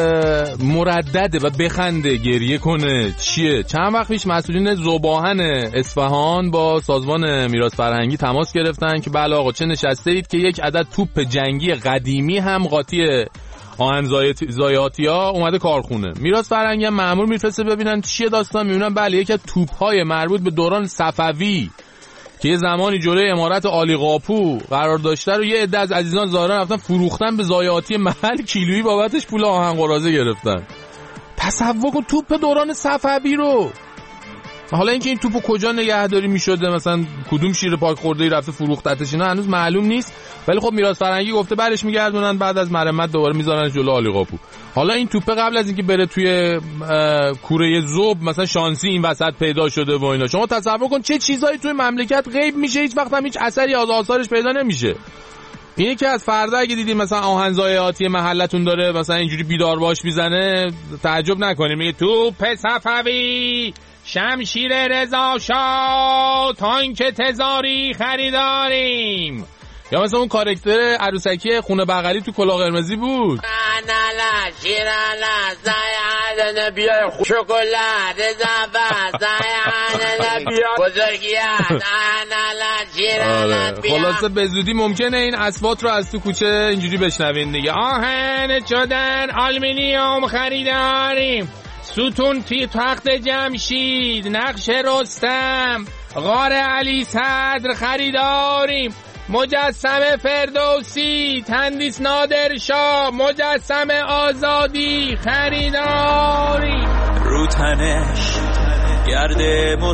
مردده و بخنده گریه کنه. چیه؟ چند وقت پیش مسئولین ذوباهن اصفهان با سازمان میراث فرهنگی تماس گرفتن که بله آقا چه نشسته اید که یک عدد توپ جنگی قدیمی هم قاطی آهن ضایعاتی ها اومده کارخونه. میراث فرهنگی هم مأمور میفرسته ببینن چیه داستان، میبینن بله یکی از توپ‌های مربوط به دوران صفوی که یه زمانی جلوی عمارت عالی قاپو قرار داشته رو یه عده از عزیزان ظاهرا رفتن فروختن به ضایعاتی محل، کیلویی بابتش پول آهن قراضه گرفتن. تصور کن توپ دوران صفوی رو. حالا اینکه این توپو کجا نگهداری می‌شده، مثلا کدوم شیر پاک خورده‌ای رفته فروختتش، اینا هنوز معلوم نیست، ولی خب میراث فرهنگی گفته برش میگردونن بعد از مرمت دوباره میذارن جلو عالی قاپو. حالا این توپه قبل از اینکه بره توی کوره ذوب مثلا شانسی این وسط پیدا شده و اینا، شما تصور کن چه چیزایی توی مملکت غیب میشه، هیچ وقت هم هیچ اثری از آثارش پیدا نمیشه. اینه که از فردا اگه دیدین مثلا آهن ضایعاتی محلتون داره مثلا اینجوری بیدار باش میزنه تعجب نکنید، میگه توپ صفوی، شمشیر رضا شاه، تانک تزاری خریداریم. یا مثلا اون کاراکتر عروسکی خونه بغلی تو کلاه قرمزی بود. نالا شیرالا زایعان بیای شکلات زبا زایعان بیای بزرگیت نالا شیرالا بیای. خلاصه به زودی ممکنه این اصوات رو از تو کوچه اینجوری بشنوین دیگه. آهن چدن آلومینیوم خریداریم، ستون توی تخت جمشید، نقش رستم، غار علی صدر خریداریم، مجسمه فردوسی، تندیس نادرشاه، مجسمه آزادی خریداریم. رو تنش گرد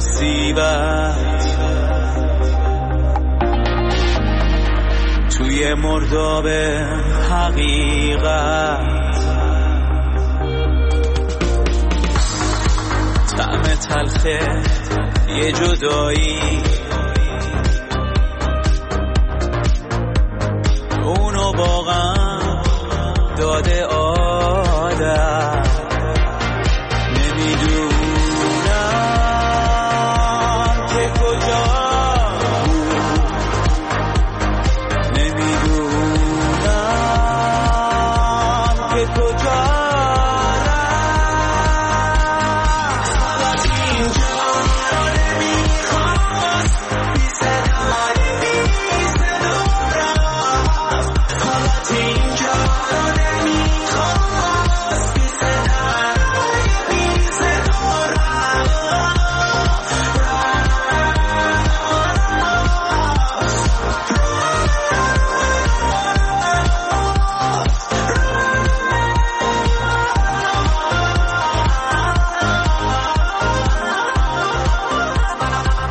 مصیبت، توی مرداب حقیقت، طعم تلخه یه جدایی، اونو واقعا داده آدم. نمیدونم که کجا بود، نمیدونم که کجا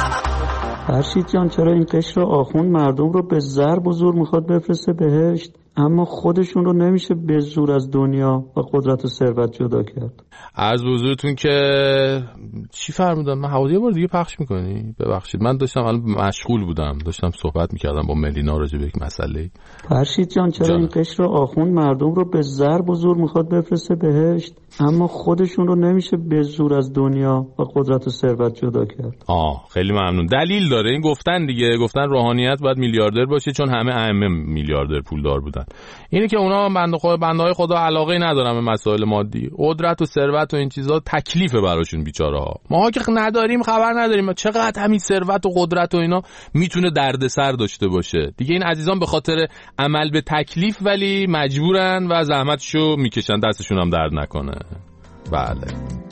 فرشید جان چرا این قشر آخوند مردم رو به ضرب و زور میخواد بفرسته بهشت؟ اما خودشون رو نمیشه به زور از دنیا و قدرت و ثروت جدا کرد. از حضورتون که چی فرمودن؟ من حوالی یه بار دیگه پخش میکنی؟ ببخشید من داشتم الان مشغول بودم، داشتم صحبت میکردم با ملینا راجع به یک مسئله. فرشید جان چرا جان. این قشر آخوند مردم رو به ضرب و زور میخواد بفرسته بهشت، اما خودشون رو نمیشه به زور از دنیا و قدرت و ثروت جدا کرد. آه خیلی ممنون. دلیل داره این گفتن دیگه، گفتن روحانیت باید میلیاردر باشه چون همه ائمه میلیاردر پولدار بودن. اینه که اونا بنده خدا بندهای خدا علاقه ندارن به مسائل مادی، قدرت و ثروت و این چیزا تکلیفه براشون بیچاره ها. ما که نداریم خبر نداریم چقدر همین ثروت و قدرت و اینا میتونه دردسر داشته باشه. دیگه این عزیزان به خاطر عمل به تکلیف ولی مجبورن و زحمتشو میکشن، دستشون هم درد نکنه. بله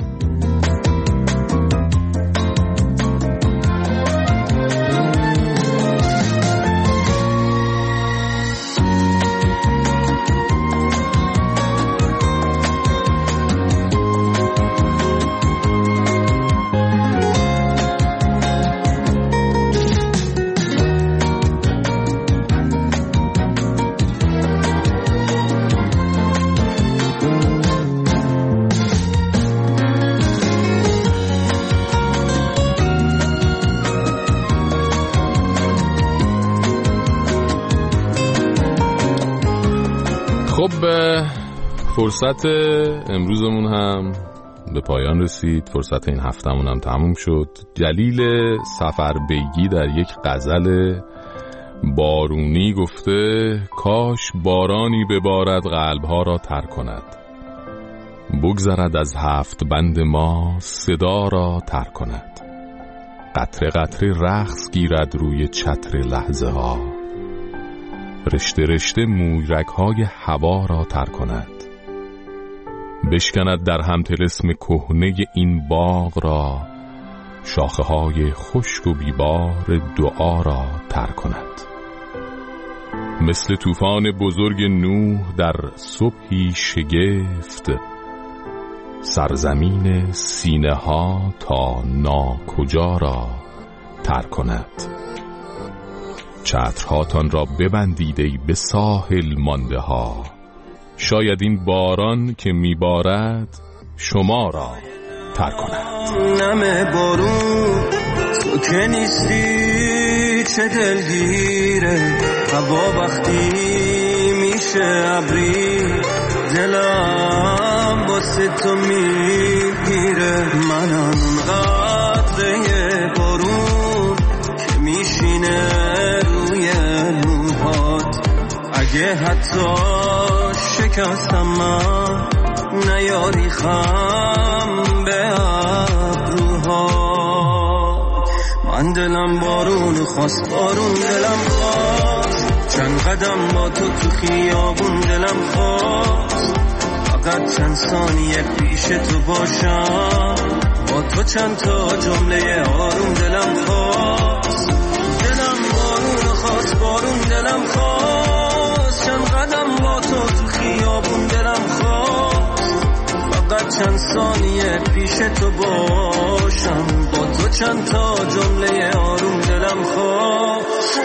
فرصت امروزمون هم به پایان رسید، فرصت این هفتمون هم تموم شد. جلیل سفربیگی در یک غزل بارونی گفته کاش بارانی ببارد قلبها را تر کند، بگذرد از هفت بند ما صدا را تر کند، قطره قطره رقص گیرد روی چتر لحظه ها، رشته رشته مویرک های هوا را تر کند، بشکند در هم طلسم کهنه این باغ را، شاخه های خشک و بیبار دعا را تر کند، مثل طوفان بزرگ نوح در صبحی شگفت، سرزمین سینه ها تا ناکجا را تر کند. چترهاتان را ببندید ای به ساحل مانده ها، شاید این باران که میبارد شما را تر کند. نم بارون تو که نیستی چه دلگیره، هوا وقتی میشه ابری دلم واسه تو میگیره، منم قطره بارون که میشینه روی موهات، اگه حتی شکستم من نیاری خم به ابروها، من دلم بارون خواست بارون دلم خواست، چند قدم با تو تو خیابون دلم خواست، فقط چند ثانیه پیش تو باشم، با تو چند تا جمله آروم دلم خواست، دلم بارون خواست بارون دلم خواست، چند قدم با تو تو خیابون دلم خواست، فقط چند ثانیه پیش تو باشم، با تو چند تا جمله آروم دلم خواست.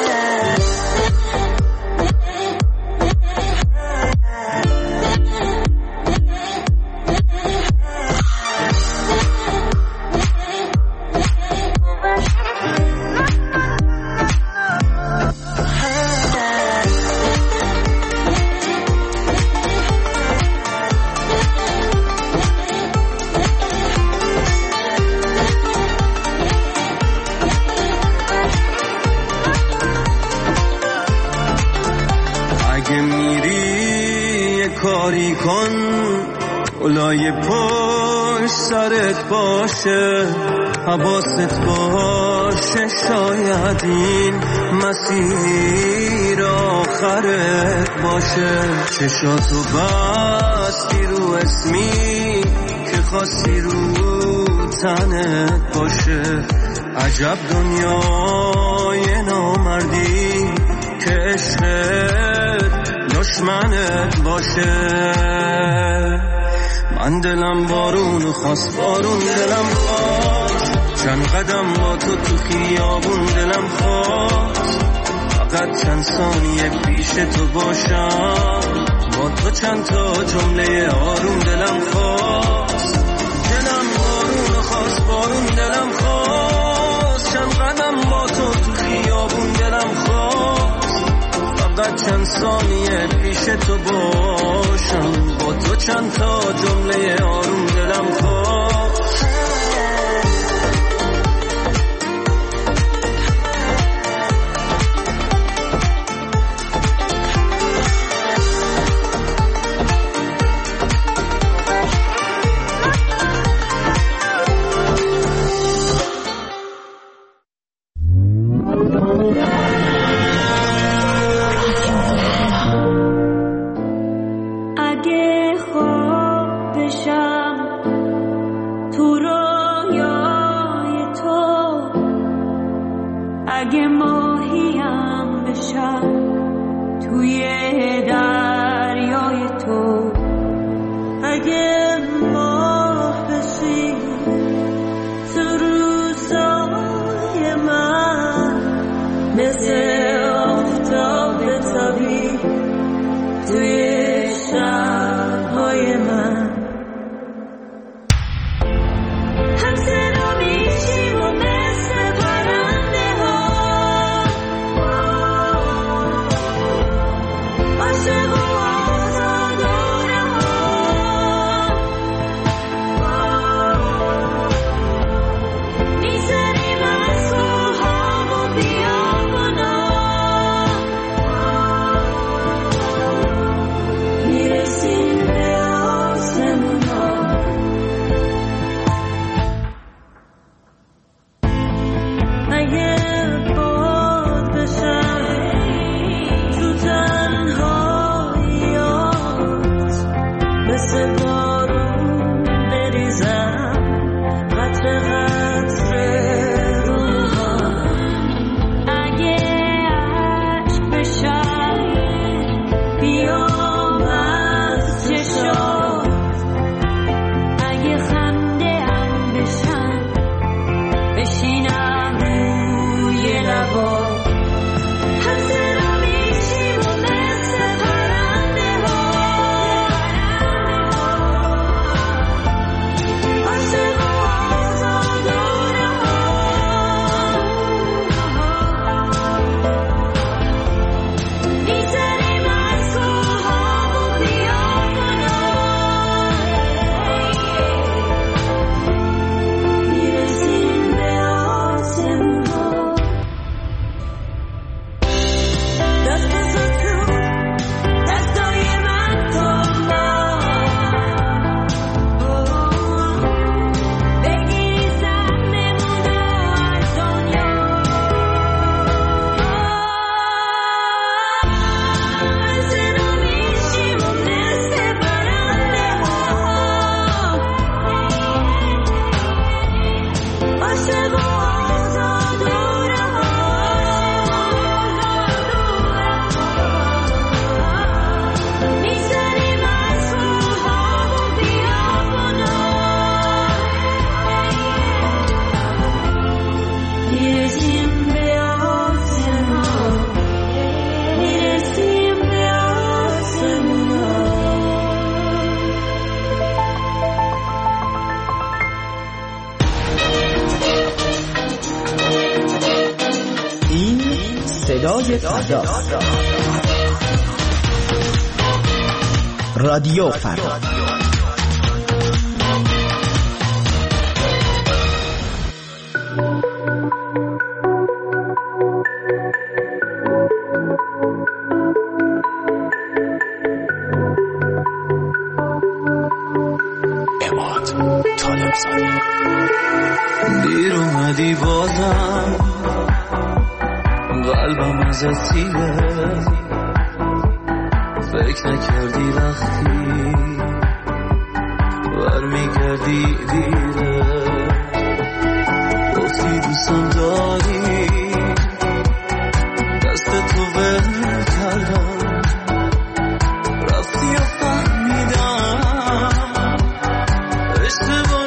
کاری کن اولای پشت سرت باشه، حواست باشه، شاید این مسیر آخرت باشه، چشاتو بستی رو اسمی که خواستی رو تنت باشه، عجب دنیای نامردی که عشقت دشمنت باشه، من دلم بارون خواست بارون دلم خواست، چند قدم با تو تو خیابون دلم خواست، فقط چند ثانیه پیش تو باشم، با تو چند تا جمله آروم دلم خواست، دلم بارون خواست، بارون دلم خواست، چند قدم با تو تو خیابون دلم خواست، فقط چند ثانیه پیش تو باشم، با تو چند تا جمله آروم دلم خواست. صدای فردا، رادیو فردا. اماد طالب زاده. دیر اومدی بازم، قلبم ازت تیره، فکر نکردی وقتی برمیگردی دیره، گفتی دوستم داری، دست تو ول کردم، رفتی و فهمیدم اشتباه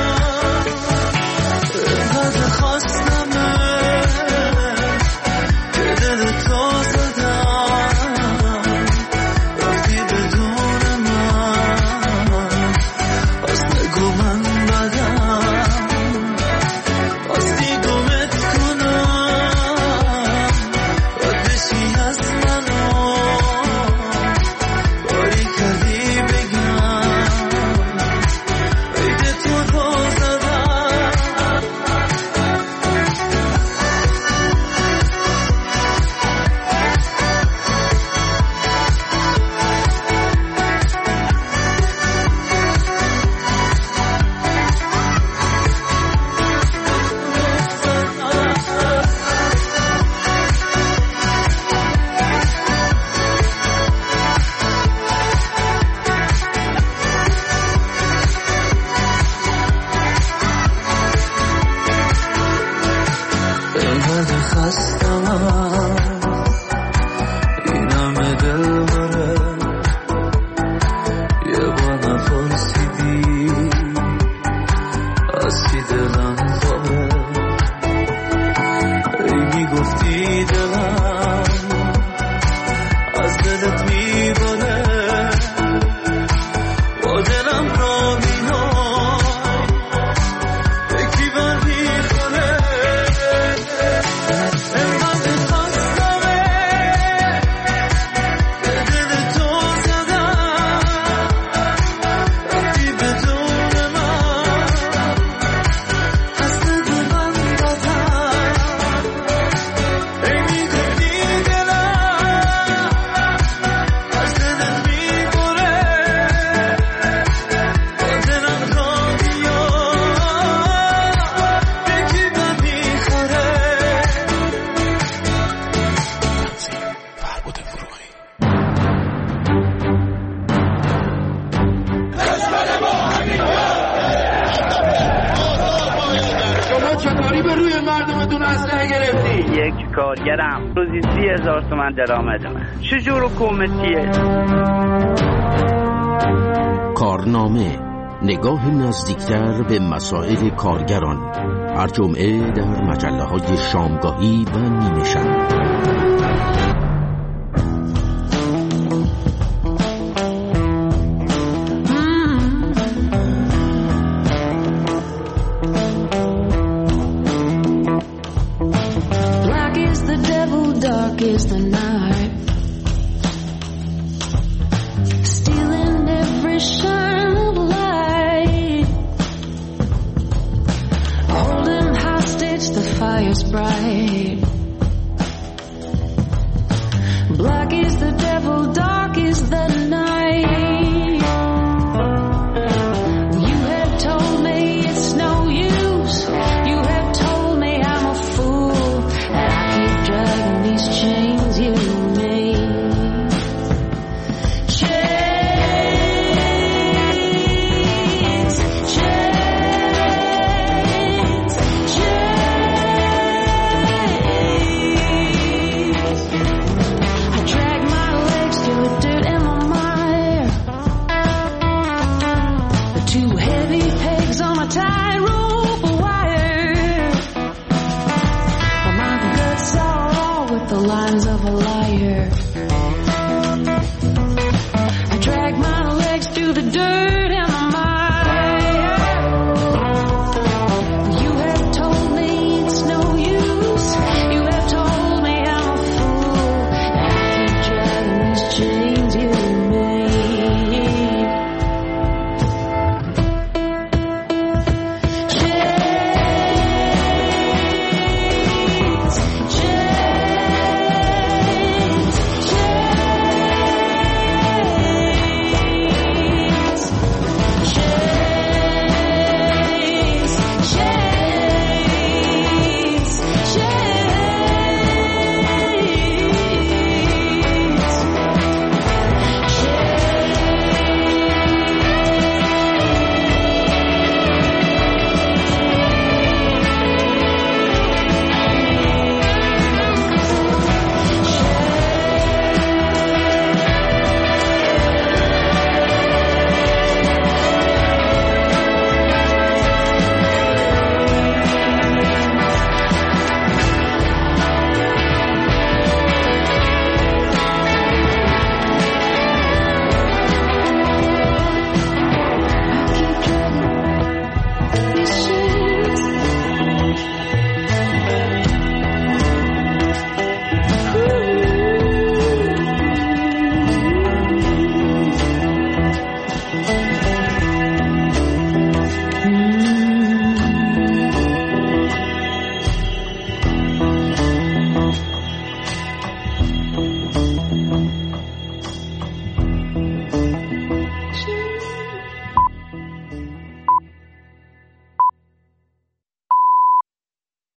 میکردم، اینقدر خواستمه خستم این همه دل بره یه با نفرسیدی از چی دلم پاره ای میگفتی دلم از دلت میباره با دلم را میهای یکی بر میخوره انقدر خستمه به دل تو زدم رفتی بدون من هست دل من دادم ای میگفتی دلم از دلت میبره با دلم را میاد یکی بر میخوره فربود فروغی. شما چطوری به روی مردمتون اسلحه گرفتی؟ یک کارگرم روزی سی هزار تومن درآمد من چجور حکومتیه؟ کارنامه، نگاه نزدیکتر به مسائل کارگران، هر جمعه در مجله های شامگاهی و نیمه شب. Black is the devil, dark is the night. Stealing every shine of light. Holding hostage, the fire's bright. Black is the devil, dark is the night. You have told me it's no use. You have told me I'm a fool. And I keep dragging these chains you made. Chains, chains, chains. I drag my legs through the dirt and the mire. The two heavy pegs on a tightrope wire. But my guts are all with the lines of a liar.